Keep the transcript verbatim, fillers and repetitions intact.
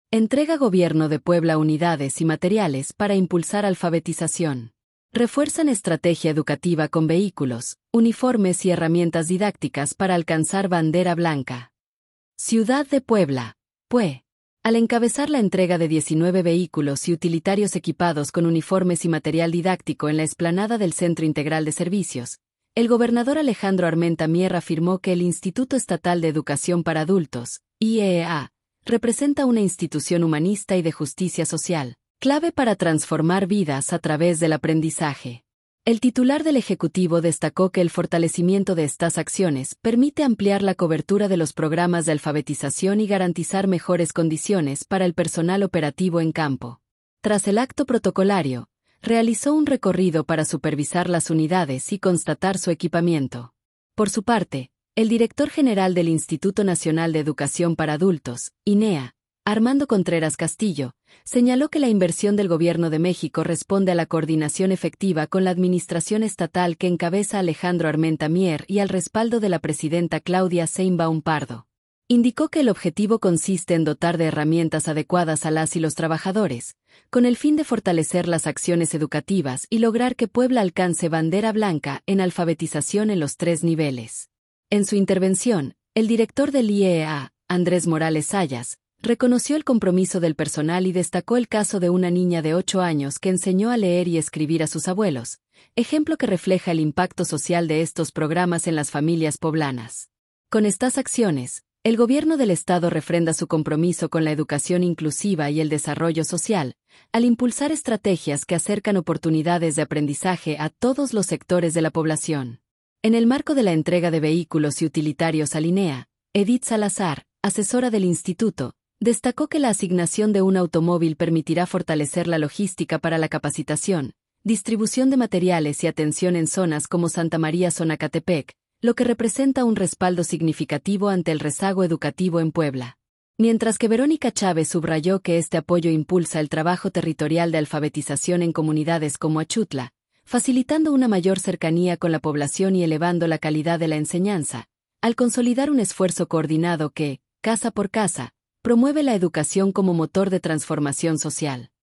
Entrega Gobierno de Puebla unidades y materiales para impulsar alfabetización. Refuerzan estrategia educativa con vehículos, uniformes y herramientas didácticas para alcanzar bandera blanca. Ciudad de Puebla, P U E. Al encabezar la entrega de diecinueve vehículos y utilitarios equipados con uniformes y material didáctico en la explanada del Centro Integral de Servicios, el gobernador Alejandro Armenta Mier afirmó que el Instituto Estatal de Educación para Adultos, I E A, representa una institución humanista y de justicia social, clave para transformar vidas a través del aprendizaje. El titular del Ejecutivo destacó que el fortalecimiento de estas acciones permite ampliar la cobertura de los programas de alfabetización y garantizar mejores condiciones para el personal operativo en campo. Tras el acto protocolario, realizó un recorrido para supervisar las unidades y constatar su equipamiento. Por su parte, el director general del Instituto Nacional de Educación para Adultos, I N E A, Armando Contreras Castillo, señaló que la inversión del Gobierno de México responde a la coordinación efectiva con la administración estatal que encabeza Alejandro Armenta Mier y al respaldo de la presidenta Claudia Sheinbaum Pardo. Indicó que el objetivo consiste en dotar de herramientas adecuadas a las y los trabajadores, con el fin de fortalecer las acciones educativas y lograr que Puebla alcance bandera blanca en alfabetización en los tres niveles. En su intervención, el director del I E A, Andrés Morales Sayas, reconoció el compromiso del personal y destacó el caso de una niña de ocho años que enseñó a leer y escribir a sus abuelos, ejemplo que refleja el impacto social de estos programas en las familias poblanas. Con estas acciones, el gobierno del estado refrenda su compromiso con la educación inclusiva y el desarrollo social, al impulsar estrategias que acercan oportunidades de aprendizaje a todos los sectores de la población. En el marco de la entrega de vehículos y utilitarios a I N E A, Edith Salazar, asesora del instituto, destacó que la asignación de un automóvil permitirá fortalecer la logística para la capacitación, distribución de materiales y atención en zonas como Santa María Zonacatepec, lo que representa un respaldo significativo ante el rezago educativo en Puebla. Mientras que Verónica Chávez subrayó que este apoyo impulsa el trabajo territorial de alfabetización en comunidades como Achutla, facilitando una mayor cercanía con la población y elevando la calidad de la enseñanza, al consolidar un esfuerzo coordinado que, casa por casa, promueve la educación como motor de transformación social.